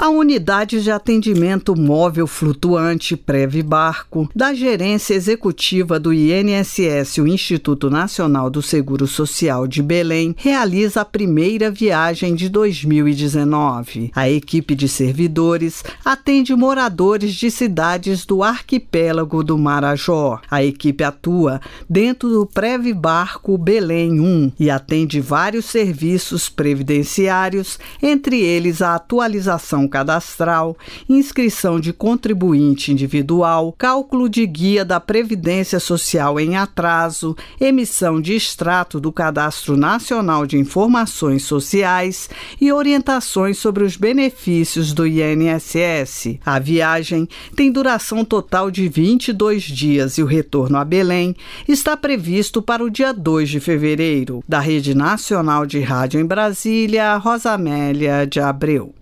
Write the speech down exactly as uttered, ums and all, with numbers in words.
A unidade de atendimento móvel flutuante Previbarco da Gerência Executiva do I N S S, o Instituto Nacional do Seguro Social de Belém, realiza a primeira viagem de dois mil e dezenove. A equipe de servidores atende moradores de cidades do arquipélago do Marajó. A equipe atua dentro do Previbarco Belém um e atende vários serviços previdenciários, entre eles a atualização cadastral, inscrição de contribuinte individual, cálculo de guia da Previdência Social em atraso, emissão de extrato do Cadastro Nacional de Informações Sociais e orientações sobre os benefícios do I N S S. A viagem tem duração total de vinte e dois dias e o retorno a Belém está previsto para o dia dois de fevereiro. Da Rede Nacional de Rádio em Brasília, Rosamélia de Abreu.